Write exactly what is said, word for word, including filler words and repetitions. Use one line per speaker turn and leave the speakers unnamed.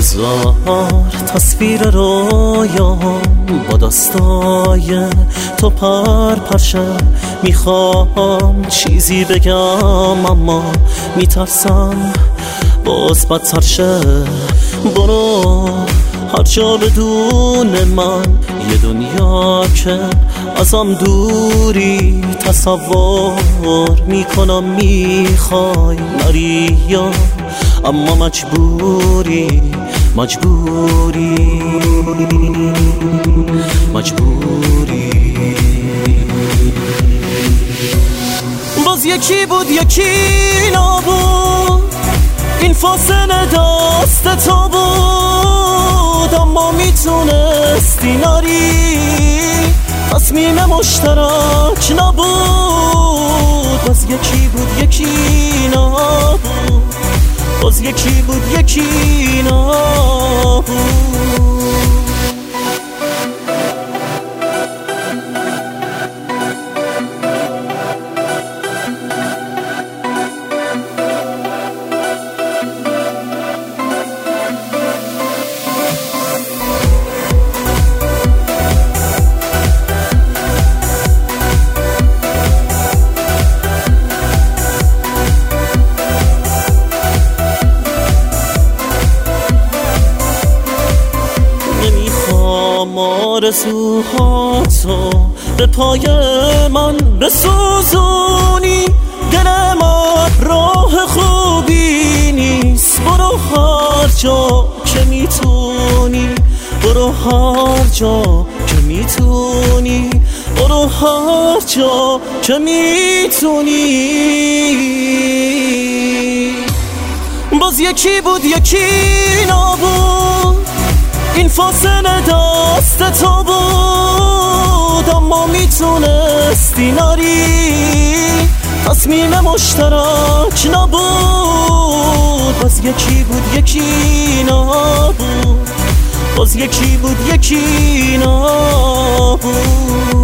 هزار تصویر رویام با دستای تو پر پرشه. میخوام چیزی بگم اما میترسم باز بدتر شه. برو هر جا بدون من، یه دنیا که ازم دوری. تصور میکنم میخوای نری یا اما مجبوری مجبوری مجبوری. باز یکی بود یکی نبود، این فاصله دست تو بود. اما میتونستی نری، تصمیم مشترک نبود. باز یکی بود یکی نبود، باز یکی بود یکی نبود. آرزوهاتو به پای من بسوزونی. دل من راه خوبی نیست، برو هر جا که میتونی، برو هر جا که میتونی، برو هر جا که میتونی. باز یکی بود یکی نبود، این فاصله دست تو بود. اما میتونستی نری، تصمیم مشترک نبود. باز یکی بود یکی نبود، باز یکی بود یکی نبود.